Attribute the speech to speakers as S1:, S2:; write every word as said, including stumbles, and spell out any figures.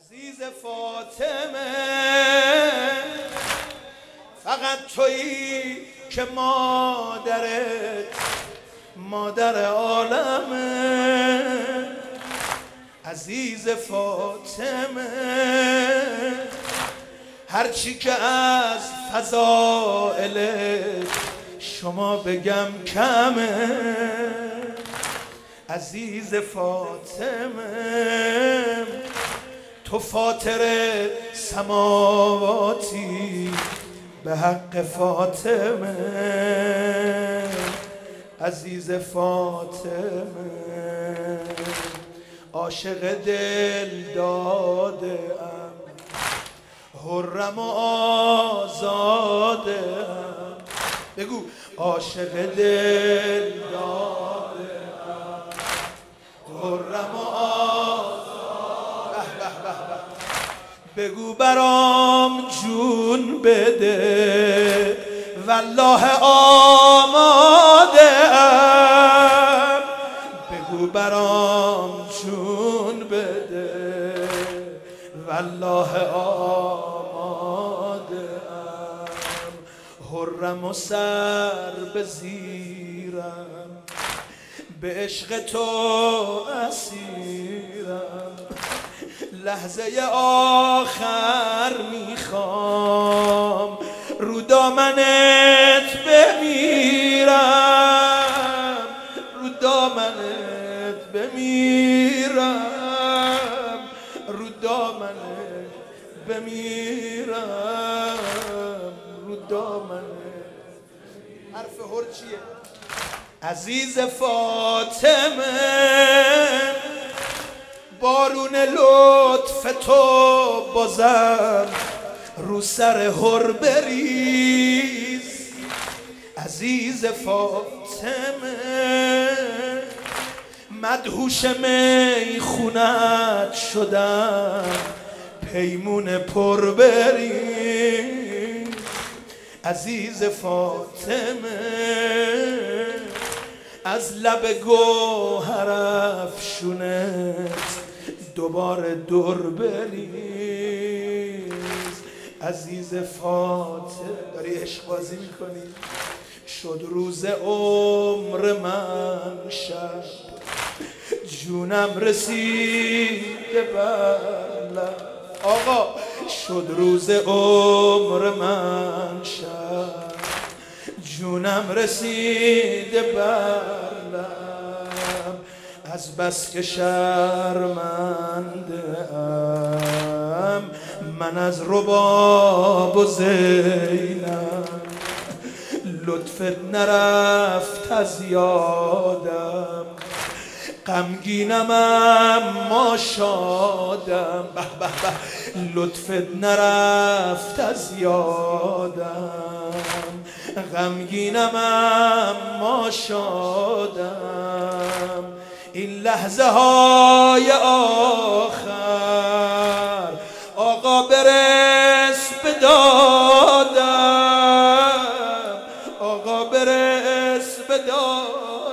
S1: عزیز فاطمه فقط تویی که مادرت مادر عالمه. عزیز فاطمه هرچی که از فضائل شما بگم کمه. عزیز فاطمه تو فاطر سماواتی به حق فاطمه. عزیز فاطمه عاشق دل داده ام، حرم و آزاده ام. بگو عاشق دل داده ام، حرم و آزاده. به به به بگو برام جون بده والله آماده ام. بگو برام جون بده والله آماده ام. حرم و سر به زیرم، به عشق تو اسیرم. لحظه آخر میخوام رو دامنت بمیرم، رو دامنت بمیرم، رو دامنت بمیرم، رو دامنت. حرف هر چیه؟ عزیز فاطمه بارون لطف تو بازم رو سر هر بریز. عزیز فاطمه مدهوش میخونت شدم پیمون پر بریز. عزیز فاطمه از لب گوهر افشونت دوباره دور بریز. عزیز فاطمه داری عشق بازی میکنی. شد روز عمر من شب، جونم رسیده بر لب. آقا شد روز عمر من شب، جونم رسیده بر لب. از بس که شرمنده ام من از رباب و زینب، لطفت نرفت از یادم. غمگینم اما شادم، به به به. لطفت نرفت از یادم، غمگینم اما شادم. این لحظه های آخر آقا برس به دادم، آقا برس به دادم.